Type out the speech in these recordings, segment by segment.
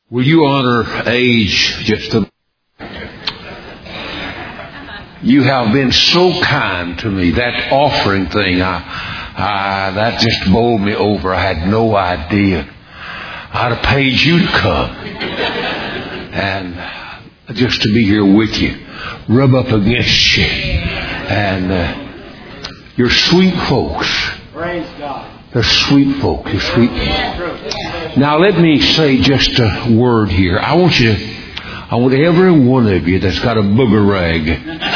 Will you honor age just a... You have been so kind to me. That offering thing, that just bowled me over. I had no idea. I'd have paid you to come. And just to be here with you. Rub up against you. And you're sweet folks. Praise God. They're sweet folk. You're sweet folk. Now let me say just a word here. I want every one of you that's got a booger rag,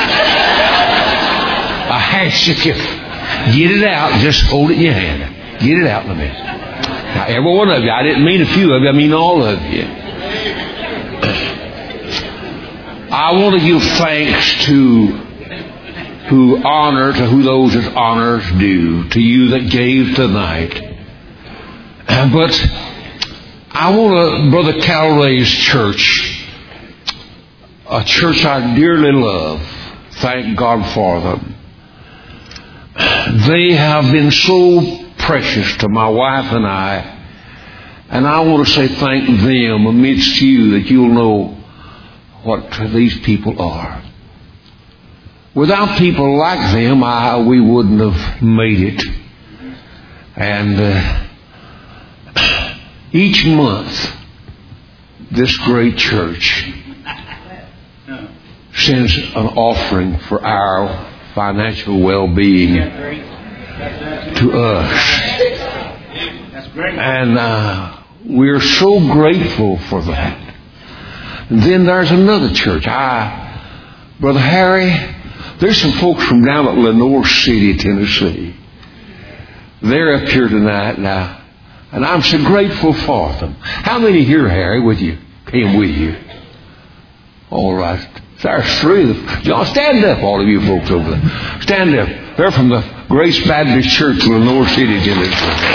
a handkerchief, get it out. Just hold it in your hand. Get it out in a minute. Now every one of you. I didn't mean a few of you. I mean all of you. I want to give thanks to who those that honors due, to you that gave tonight. But I want to, Brother Calray's church, a church I dearly love, thank God for them. They have been so precious to my wife and I want to say thank them amidst you, that you'll know what these people are. Without people like them, we wouldn't have made it. And each month, this great church sends an offering for our financial well-being to us. And we're so grateful for that. And then there's another church. Brother Harry, there's some folks from down at Lenoir City, Tennessee. They're up here tonight now, and I'm so grateful for them. How many here, Harry, with you? Came with you? All right. There's three of them. Y'all stand up, all of you folks over there. Stand up. They're from the Grace Baptist Church, Lenoir City, Tennessee.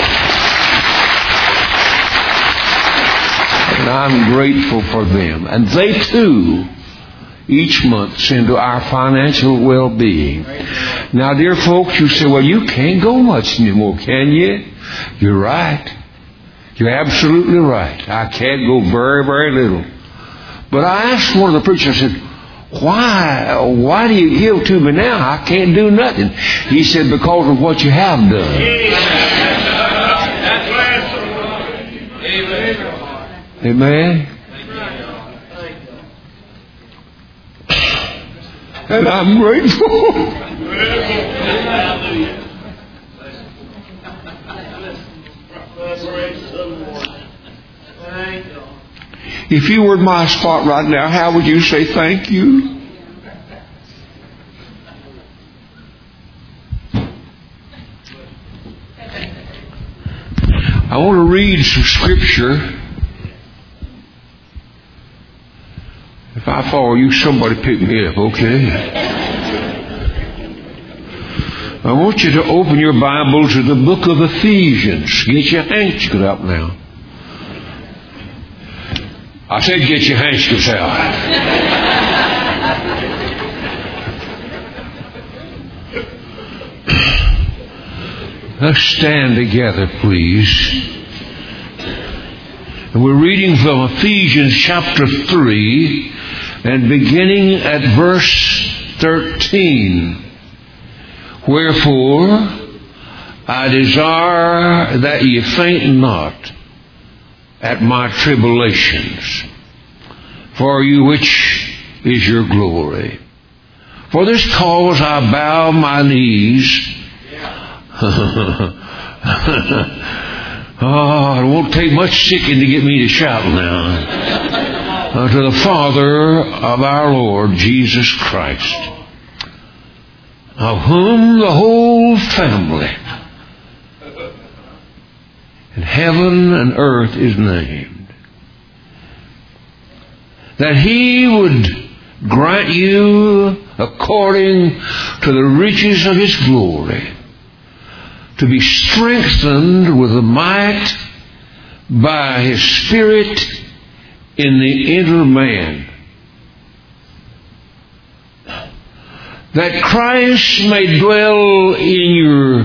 And I'm grateful for them. And they too, each month, send to our financial well-being. Now, dear folks, you say, well, you can't go much anymore, can you? You're right. You're absolutely right. I can't go very, very little. But I asked one of the preachers, I said, why do you give to me now? I can't do nothing. He said, because of what you have done. Amen. And I'm grateful. If you were in my spot right now, how would you say thank you? I want to read some scripture. If I fall, you somebody pick me up, okay? I want you to open your Bible to the book of Ephesians. Get your handkerchiefs out now. I said get your handkerchiefs out. Let's stand together, please. And we're reading from Ephesians chapter 3 and beginning at verse 13. Wherefore, I desire that ye faint not at my tribulations, for you which is your glory. For this cause I bow my knees. Oh, it won't take much sicking to get me to shout now. To the Father of our Lord Jesus Christ, of whom the whole family in heaven and earth is named, that He would grant you, according to the riches of His glory, to be strengthened with the might by His Spirit in the inner man, that Christ may dwell in your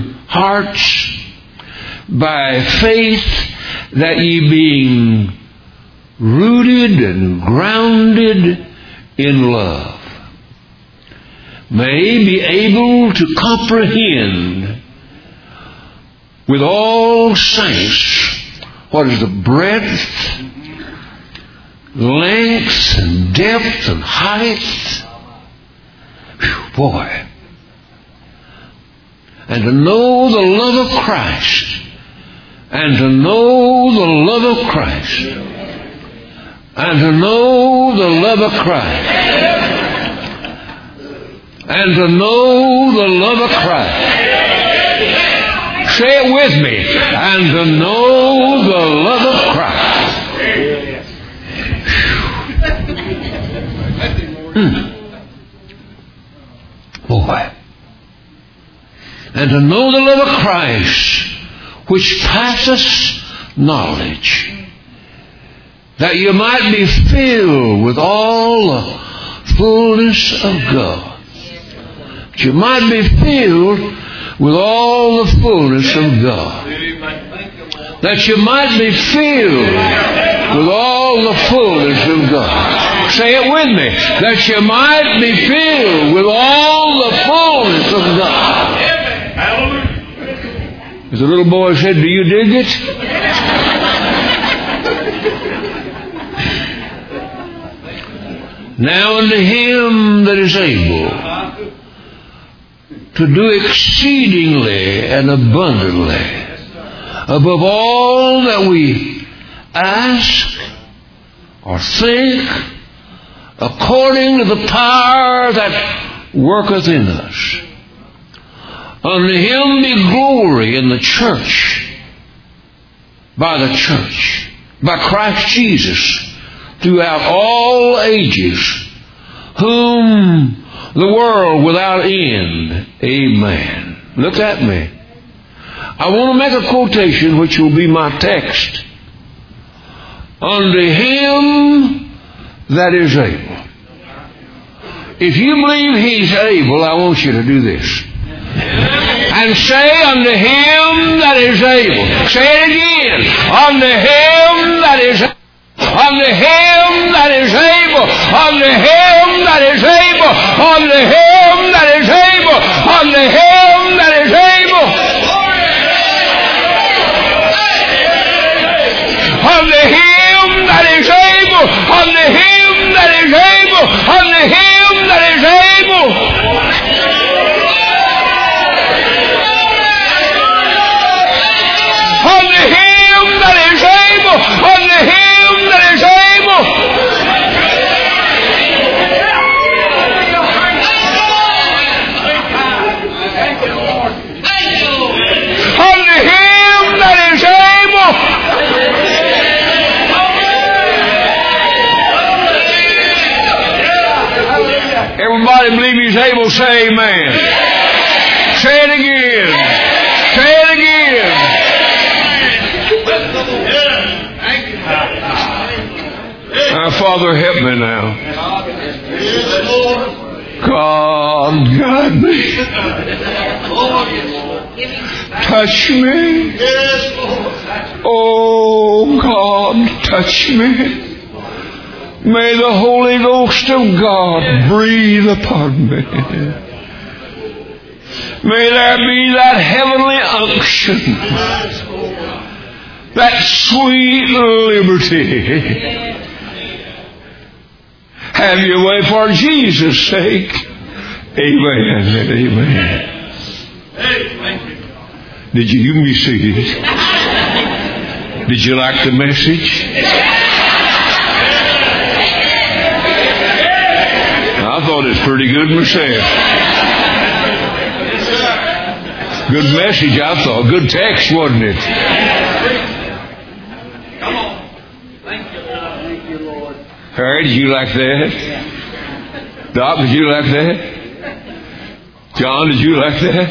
hearts by faith, that ye being rooted and grounded in love, may be able to comprehend with all saints what is the breadth, length, and depth, and height. Whew, boy. And to know the love of Christ. And to know the love of Christ. And to know the love of Christ. And to know the love of Christ. Say it with me. And to know the love of Christ. Boy. And to know the love of Christ, which passeth knowledge, that you might be filled with all the fullness of God. That you might be filled with all the fullness of God. That you might be filled with all the fullness of God. Say it with me. That you might be filled with all the fullness of God. As the little boy said, do you dig it? Now unto Him that is able to do exceedingly and abundantly above all that we ask or think, according to the power that worketh in us. Unto Him be glory in the church, by the church, by Christ Jesus, throughout all ages, whom the world without end. Amen. Look at me. I want to make a quotation which will be my text. Unto Him that is able. If you believe He's able, I want you to do this. And say unto Him that is able. Say it again. Unto Him that is able. Unto Him that is able. Unto Him that is able. Unto Him that is able. Unto Him that is able. Unto Him that is able. Unto Him that is able. Unto Him that is able. Unto Him that is able. Unto Him that is able. Unto Him that is able. Everybody believe He's able, say amen. Say it again. Say it again. Father, help me now. God, guide me. Touch me. Oh, God, touch me. May the Holy Ghost of God breathe upon me. May there be that heavenly unction, that sweet liberty. Have your way for Jesus' sake. Amen and amen. Did you can be seated? Did you like the message? I thought it was pretty good myself. Good message, I thought. Good text, wasn't it? Come on. Thank you, Lord. Harry, did you like that? Doc, did you like that? John, did you like that?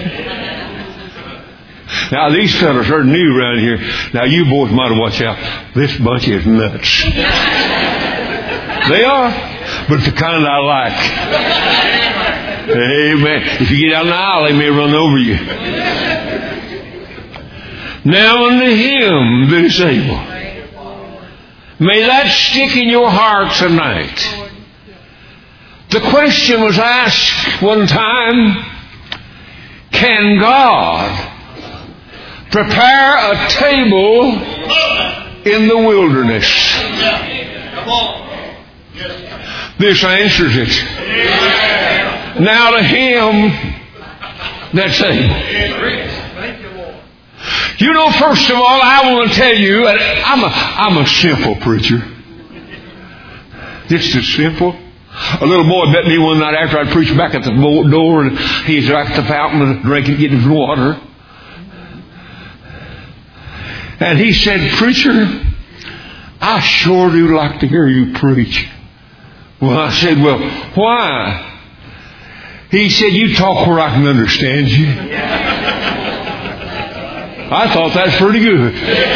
Now, these fellas are new around here. Now, you boys might watch out. This bunch is nuts. They are, but it's the kind I like. Amen. If you get out in the aisle, they may run over you. Now unto Him that is able. May that stick in your heart tonight. The question was asked one time, can God prepare a table in the wilderness? This answers it. Now to him that's able. You know, first of all, I want to tell you, I'm a simple preacher. Just as simple. A little boy met me one night after I'd preached back at the door, and he's back at the fountain drinking, getting his water. And he said, "Preacher, I sure do like to hear you preach." Well, I said, "Well, why?" He said, "You talk where I can understand you." I thought that's pretty good.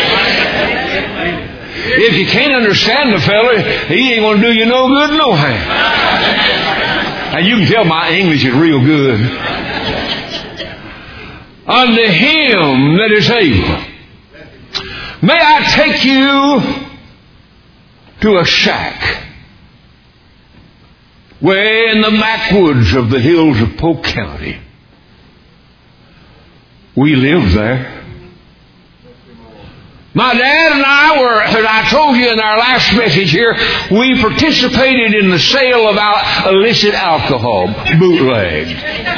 If you can't understand the fella, he ain't going to do you no good no how. And you can tell my English is real good. Unto him that is able. May I take you to a shack way in the backwoods of the hills of Polk County. We lived there. My dad and I were, as I told you in our last message here, we participated in the sale of illicit alcohol, bootleg.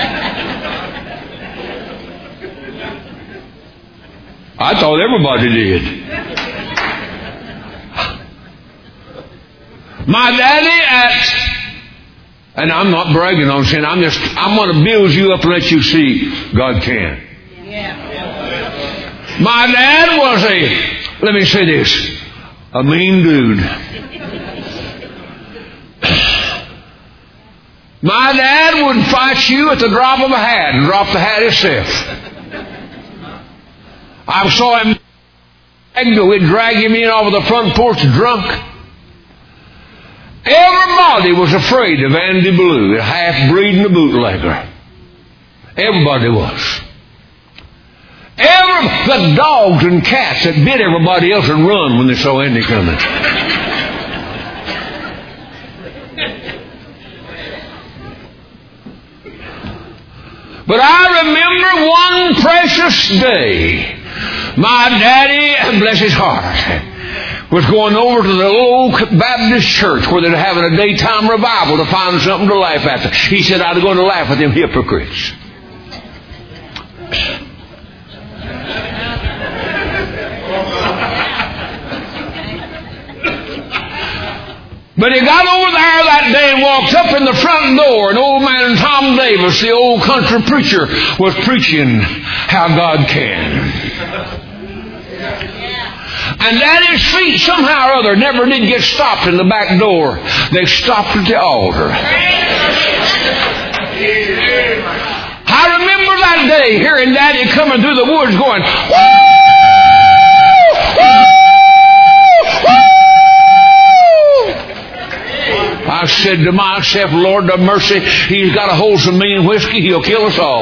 I thought everybody did. My daddy and I'm not bragging on sin, I'm going to build you up and let you see God can. My dad was let me say this, a mean dude. My dad would fight you at the drop of a hat and drop the hat himself. I saw him, we'd drag him in over the front porch drunk. Everybody was afraid of Andy Blue, a half-breed and a bootlegger. Everybody was. The dogs and cats that bit everybody else would run when they saw Andy coming. But I remember one precious day, my daddy, bless his heart, was going over to the old Baptist church where they're having a daytime revival to find something to laugh at. He said, "I'm going to laugh at them hypocrites." But he got over there that day and walked up in the front door, and old man Tom Davis, the old country preacher, was preaching how God can. And Daddy's feet somehow or other never did get stopped in the back door. They stopped at the altar. I remember that day hearing Daddy coming through the woods going, "Woo! Woo! I said to myself, Lord have mercy, he's got a hold some mean whiskey, he'll kill us all.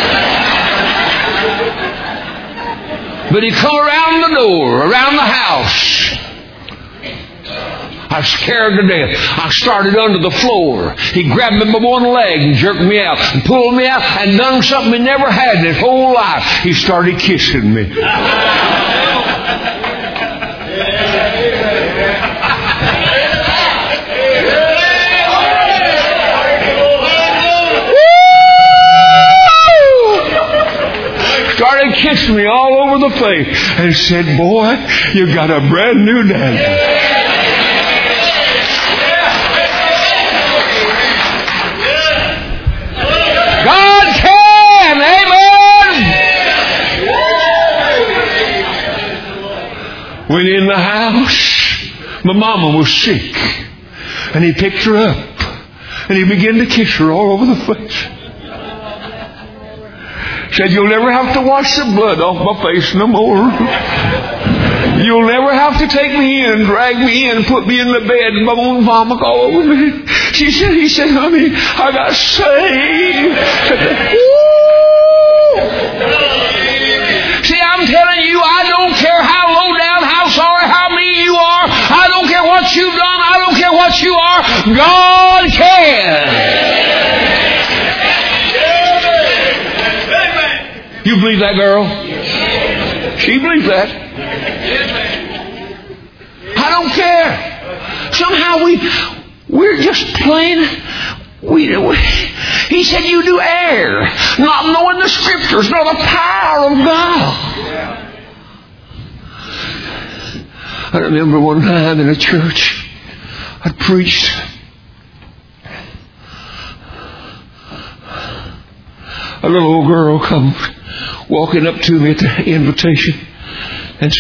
But he come around the door, around the house. I was scared to death. I started under the floor. He grabbed me by one leg and jerked me out and pulled me out and done something he never had in his whole life. He started kissing me. Started kissing me all over the face and said, "Boy, you got a brand new daddy." God can, amen. Went in the house. My mama was sick, and he picked her up, and he began to kiss her all over the face. Said, "You'll never have to wash the blood off my face no more. You'll never have to take me in, drag me in, put me in the bed and vomit all over me." He said, "Honey, I got saved." See, I'm telling you, I don't care how low down, how sorry, how mean you are. I don't care what you've done. I don't care what you are. God can. You believe that, girl? She believes that. I don't care. Somehow we're just plain. He said you do err, not knowing the Scriptures, nor the power of God. I remember one time in a church, I preached. A little old girl come walking up to me at the invitation and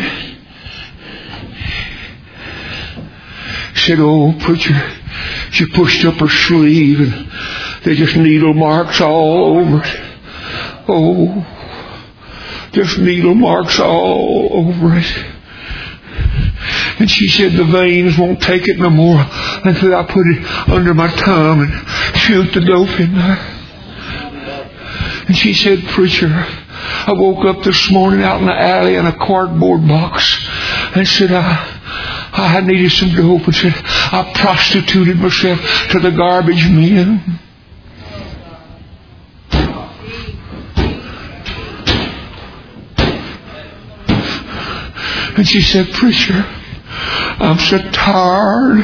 said, "Oh, preacher," she pushed up her sleeve and there's just needle marks all over it. Oh, just needle marks all over it. And she said the veins won't take it no more until I put it under my tongue and shoot the dope in there. And she said, "Preacher, I woke up this morning out in the alley in a cardboard box and said I needed some dope, and said I prostituted myself to the garbage men." And she said, "Preacher, I'm so tired."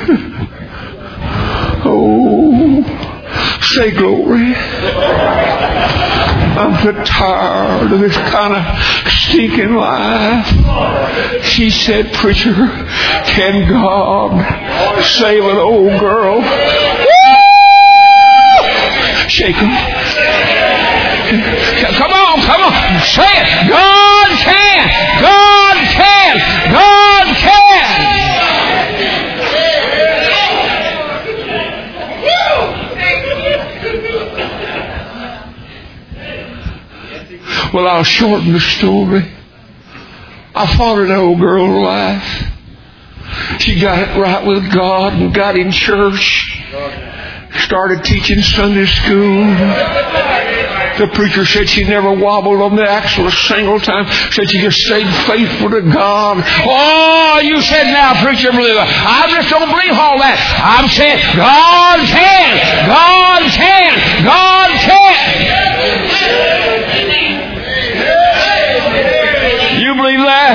Oh, say glory. "I'm so tired of this kind of stinking life." She said, "Preacher, can God save an old girl?" Woo! Shake him. Come on. Say it. God can. God can. God can. Well, I'll shorten the story. I followed that old girl's life. She got it right with God and got in church. Started teaching Sunday school. The preacher said she never wobbled on the axle a single time. Said she just stayed faithful to God. Oh, you said now, preacher, believe it. I just don't believe all that. I'm saying God can. God can. God can. You believe that?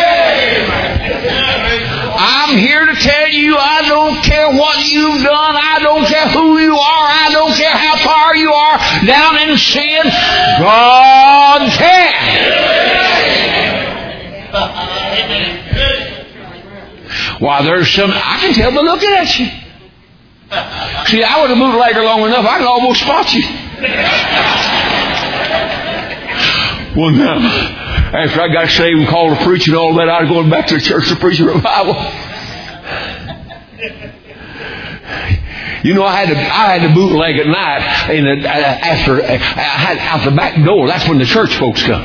I'm here to tell you, I don't care what you've done. I don't care who you are. I don't care how far you are down in sin. God can. Why, there's some, I can tell by looking at you. See, I would have bootlegged long enough, I could almost spot you. One time, after I got saved and called to preach and all that, I was going back to the church to preach a revival. You know, I had to bootleg at night after I had out the back door. That's when the church folks come.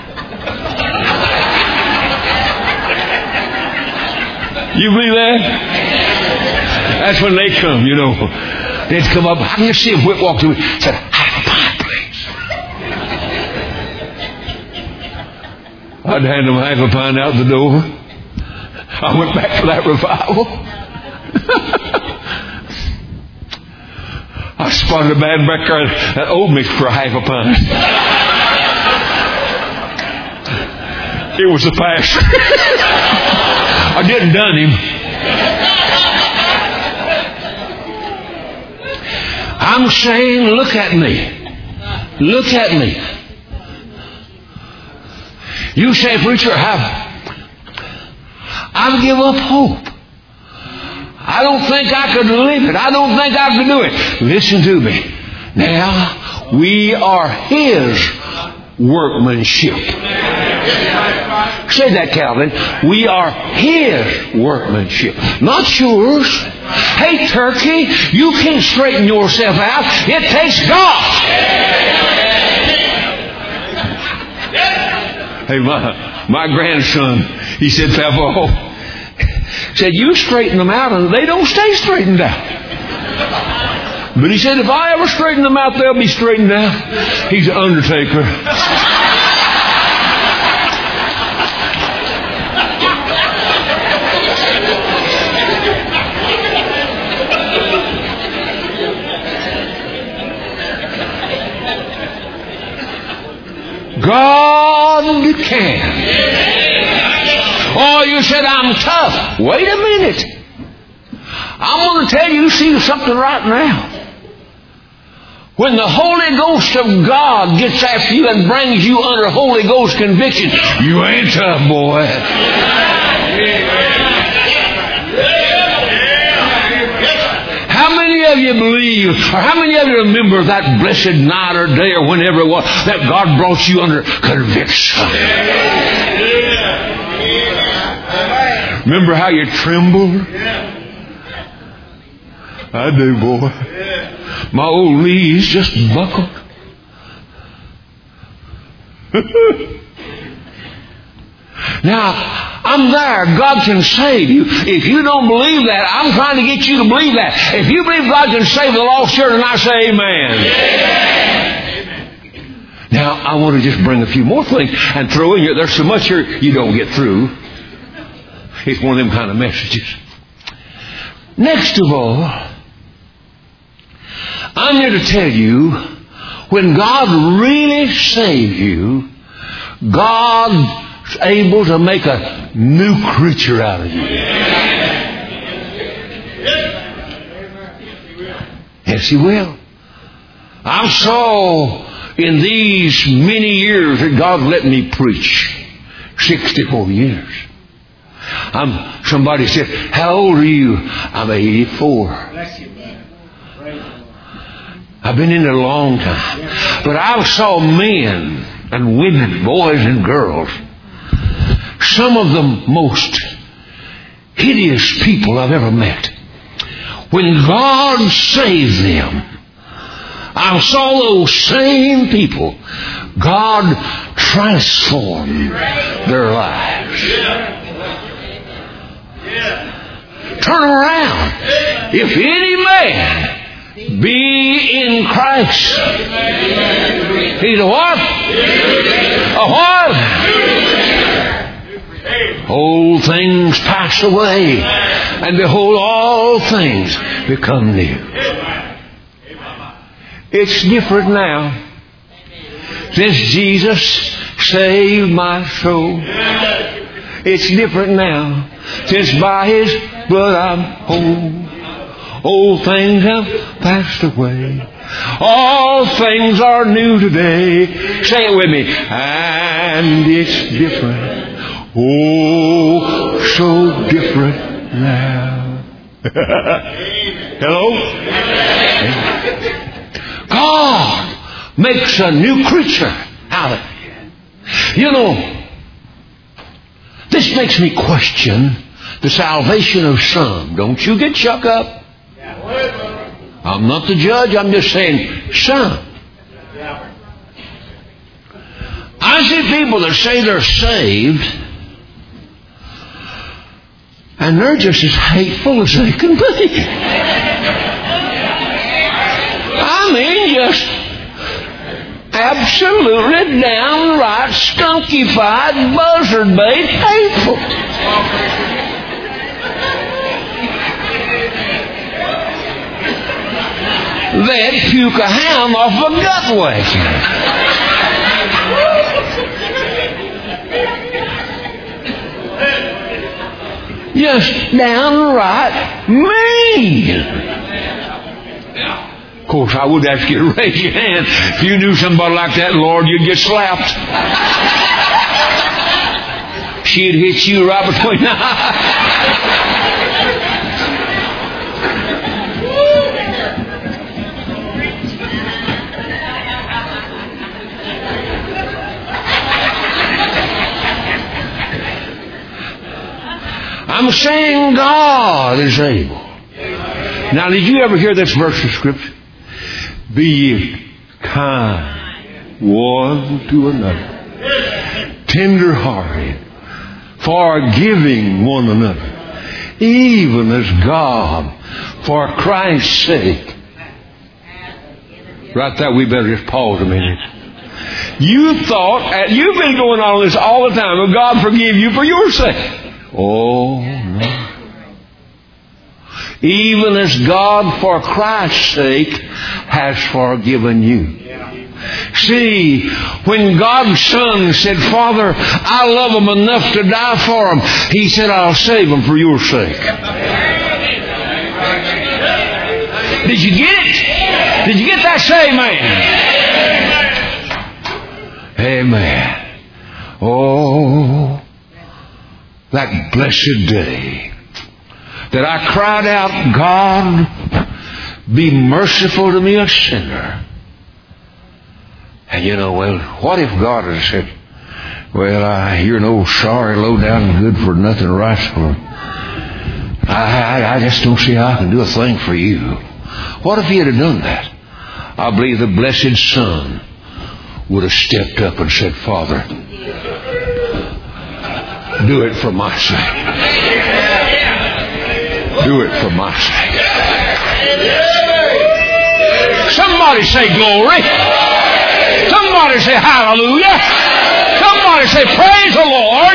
You believe that? That's when they come, you know. They'd come up. I can just see him walk to me. Said, "Have a pint, please." I'd hand them half a pint out the door. I went back for that revival. I spotted a man back there that owed me for half a pint. It was the pastor. I didn't done him. I'm saying, look at me. Look at me. You say, "Preacher, I've given up hope. I don't think I could live it. I don't think I could do it." Listen to me. Now, we are His workmanship. Say that, Calvin. We are His workmanship, not yours. Hey, turkey, you can't straighten yourself out. It takes God. Hey, my grandson, he said, "Papa," said, "you straighten them out and they don't stay straightened out." But he said, "If I ever straighten them out, they'll be straightened out." He's an undertaker. it can. Oh, you said I'm tough. Wait a minute. I'm going to tell you something right now. When the Holy Ghost of God gets after you and brings you under Holy Ghost conviction, you ain't tough, boy. How many of you believe, or how many of you remember that blessed night or day or whenever it was that God brought you under conviction? Remember how you trembled? I do, boy. My old knees just buckled. Now, I'm there. God can save you. If you don't believe that, I'm trying to get you to believe that. If you believe God can save the lost children, I say amen. Now, I want to just bring a few more things and throw in here. There's so much here you don't get through. It's one of them kind of messages. Next of all, I'm here to tell you, when God really saves you, God's able to make a new creature out of you. Yes, He will. I saw in these many years that God let me preach, 64 years. Somebody said, how old are you? I'm 84. I've been in it a long time. But I saw men and women, boys and girls, some of the most hideous people I've ever met. When God saved them, I saw those same people, God transformed their lives. Turn around. If any man be in Christ, he's a what? A what? Old things pass away, and behold, all things become new. It's different now. Since Jesus saved my soul, it's different now. Since by His blood I'm whole. Old things have passed away. All things are new today. Say it with me. And it's different. Oh, so different now. Hello? God makes a new creature out of you. You know, this makes me question the salvation of some. Don't you get shook up. I'm not the judge. I'm just saying some. I see people that say they're saved, and they're just as hateful as they can be. I mean, just absolutely downright skunkified, buzzard bait hateful. They'd puke a hound off a gut wagon. Just downright mean. Of course, I would ask you to raise your hand. If you knew somebody like that, Lord, you'd get slapped. She'd hit you right between the eyes. I'm saying God is able. Now, did you ever hear this verse of Scripture? Be ye kind one to another, tender-hearted, forgiving one another, even as God, for Christ's sake. Right there, we better just pause a minute. You thought, you've been going on this all the time, will God forgive you for your sake? Oh, no. Even as God, for Christ's sake, has forgiven you. See, when God's Son said, Father, I love them enough to die for them, He said, I'll save them for your sake. Did you get it? Did you get that? Say amen. Amen. Oh, that blessed day that I cried out, God, be merciful to me, a sinner. And you know, well, what if God had said, well, you're an old sorry, low down, good for nothing rascal. I just don't see how I can do a thing for you. What if He had done that? I believe the blessed Son would have stepped up and said, Father, do it for my sake. Do it for my sake. Somebody say glory. Somebody say hallelujah. Somebody say praise the Lord.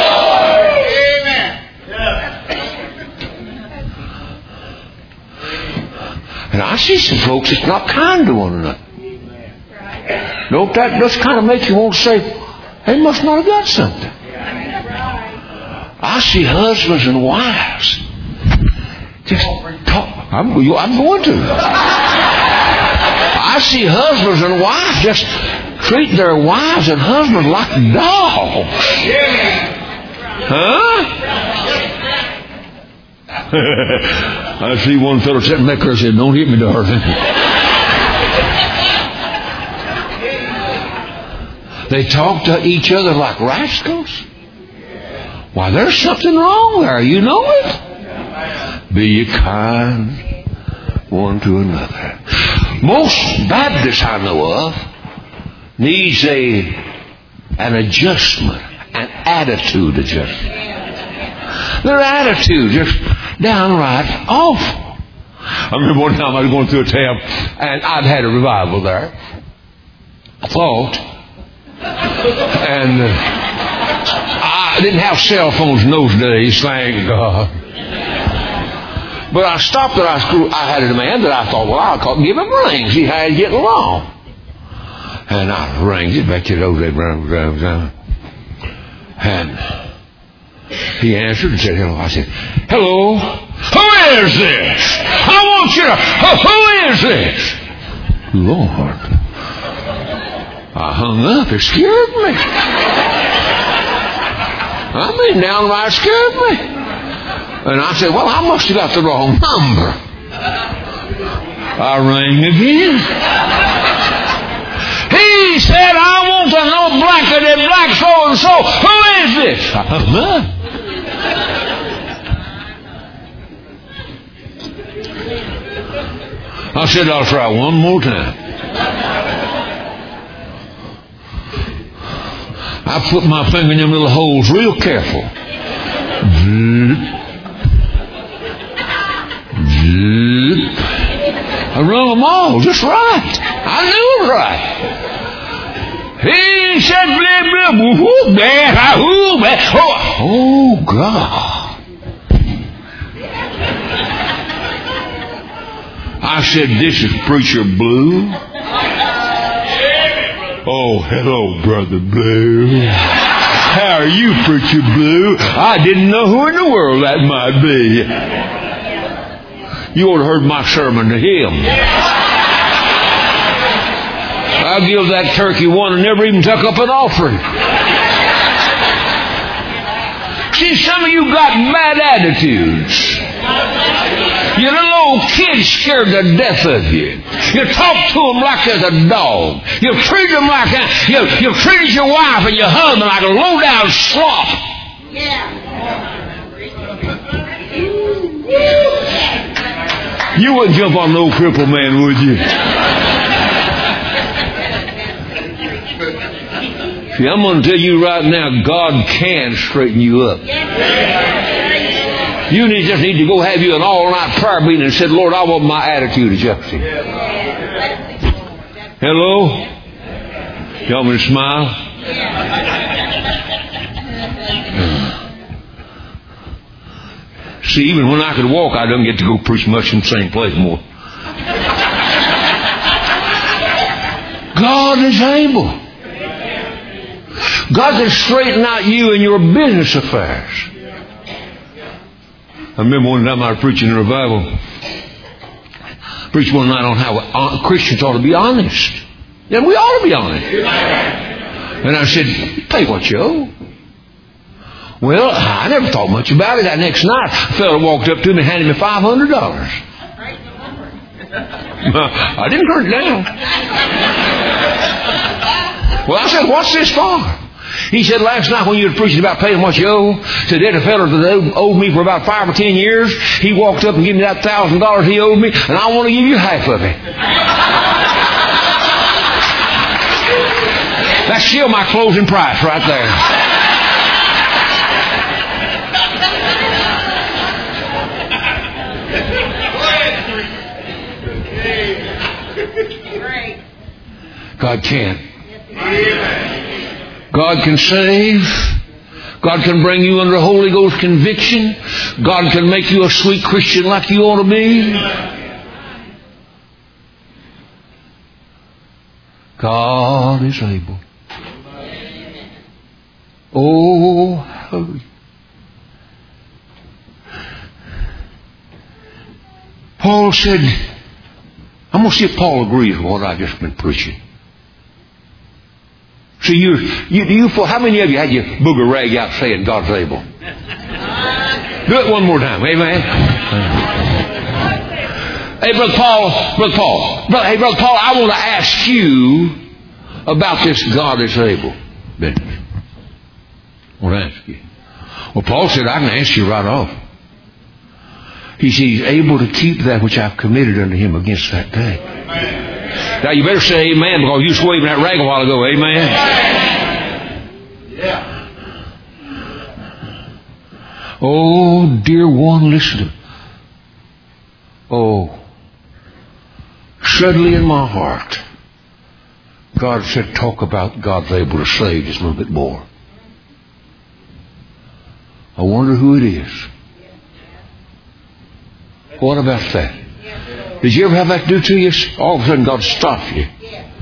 And I see some folks that's not kind to one another. Don't that just kind of make you want to say, they must not have got something. I see husbands and wives just talk. I'm going to. I see husbands and wives just treat their wives and husbands like dogs. Huh? I see one fellow sitting back there and said, don't hit me, darling. They talk to each other like rascals. Why, there's something wrong there. You know it. Be ye kind one to another. Most Baptists I know of needs an adjustment, an attitude adjustment. Their attitude just downright awful. I remember one time I was going through a town and I'd had a revival there. I thought. And I didn't have cell phones in those days, thank God. But I stopped at our school. I had a man that I thought, well, I'll give him rings. See how he's getting along. And I rang it back to those days. And he answered and said, hello. I said, hello. Who is this? I want you to, who is this? Lord. I hung up. It scared me. I mean, downright scared me. And I said, well, I must have got the wrong number. I rang again. He said, I want to know blankety black so-and-so. Who is this? I hung up. I said, I'll try one more time. I put my finger in them little holes real careful. I rung them all just right. I knew it right. He said, blah, blah, whoo, blah, whoo, blah. Oh, God. I said, this is Preacher Blue. Oh, hello, Brother Blue. How are you, Preacher Blue? I didn't know who in the world that might be. You ought to heard my sermon to him. I'll give that turkey one and never even took up an offering. See, some of you got bad attitudes. Your little old kids scared to death of you. You talk to them like there's a dog. You treat them like you treated your wife and your husband like a low-down slop. You wouldn't jump on no crippled man, would you? See, I'm going to tell you right now, God can straighten you up. You just need to go have you an all-night prayer meeting and said, Lord, I want my attitude adjusted. Hello? You want me to smile? See, even when I could walk, I don't get to go preach much in the same place more. God is able. God can straighten out you and your business affairs. I remember one time I was preaching in a revival. Preached one night on how Christians ought to be honest. Yeah, we ought to be honest. And I said, pay what you owe. Well, I never thought much about it. That next night, a fellow walked up to me and handed me $500. I didn't turn it down. Well, I said, what's this for? He said, last night when you were preaching about paying what you owe, said there's a fellow that owed me for about 5 or 10 years. He walked up and gave me that $1,000 he owed me, and I want to give you half of it. That's still my closing price right there. God can. God can save. God can bring you under Holy Ghost conviction. God can make you a sweet Christian like you ought to be. God is able. Oh, hallelujah. Paul said, I'm going to see if Paul agrees with what I've just been preaching. See, how many of you had your booger rag out saying God's able? Do it one more time. Amen. Hey, Brother Paul, I want to ask you about this God is able business. I want to ask you. Well, Paul said, I can answer you right off. He said, He's able to keep that which I've committed unto Him against that day. Now, you better say amen because you was waving that rag a while ago. Amen. Yeah. Oh, dear one, listen. Oh, suddenly in my heart, God said, talk about God's able to save just a little bit more. I wonder who it is. What about that? Did you ever have that do to you? All of a sudden God stops you.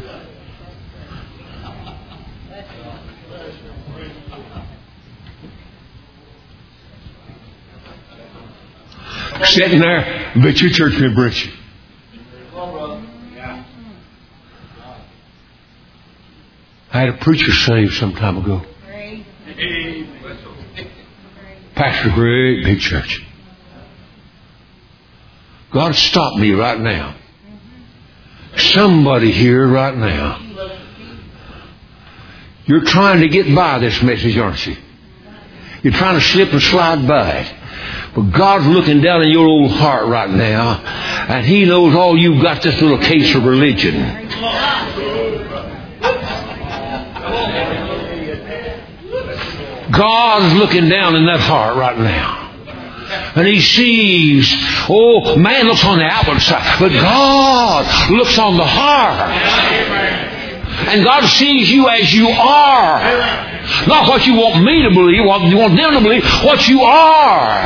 Sitting there, but your church can bridge you. I had a preacher saved some time ago. Pastor, great big church. God stop me right now. Somebody here right now. You're trying to get by this message, aren't you? You're trying to slip and slide by it. But God's looking down in your old heart right now, and He knows all you've got this little case of religion. God's looking down in that heart right now. And He sees, oh, man looks on the outward side, but God looks on the heart. And God sees you as you are. Not what you want me to believe, what you want them to believe, what you are.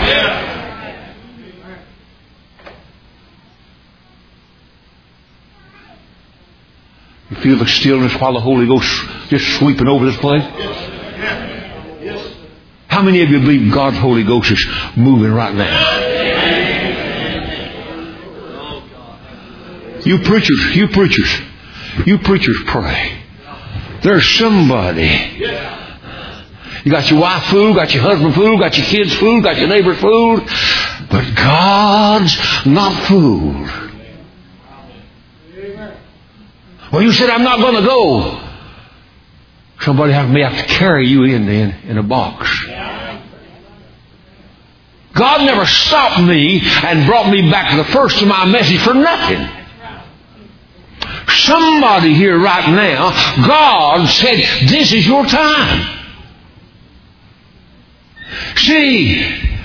You feel the stillness while the Holy Ghost just sweeping over this place? How many of you believe God's Holy Ghost is moving right now? You preachers pray. There's somebody. You got your wife fooled, got your husband fooled, got your kids fooled, got your neighbor fooled. But God's not fooled. Well, you said, I'm not going to go. Somebody may have to carry you in a box. God never stopped me and brought me back to the first of my message for nothing. Somebody here right now, God said, this is your time. See,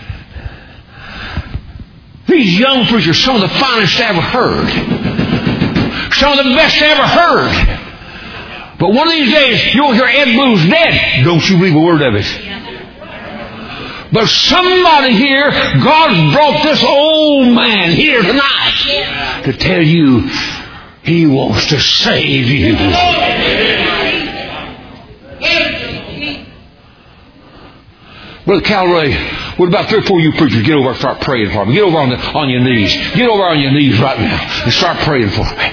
these young preachers, some of the finest I ever heard. Some of the best I ever heard. But one of these days, you'll hear Ed Boo's dead. Don't you believe a word of it. But somebody here, God brought this old man here tonight to tell you He wants to save you. Brother Calray, what about 3 or 4 of you preachers? Get over and start praying for me. Get over on your knees. Get over on your knees right now and start praying for me.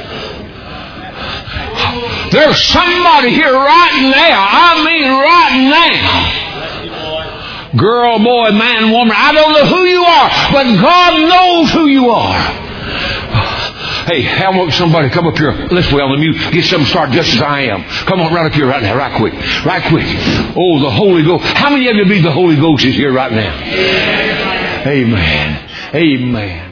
There's somebody here right now. I mean right now. Girl, boy, man, woman. I don't know who you are, but God knows who you are. Hey, I want somebody to come up here. Let's wait on the mute. Get something started just as I am. Come on right up here right now. Right quick. Right quick. Oh, the Holy Ghost. How many of you believe the Holy Ghost is here right now? Amen. Amen.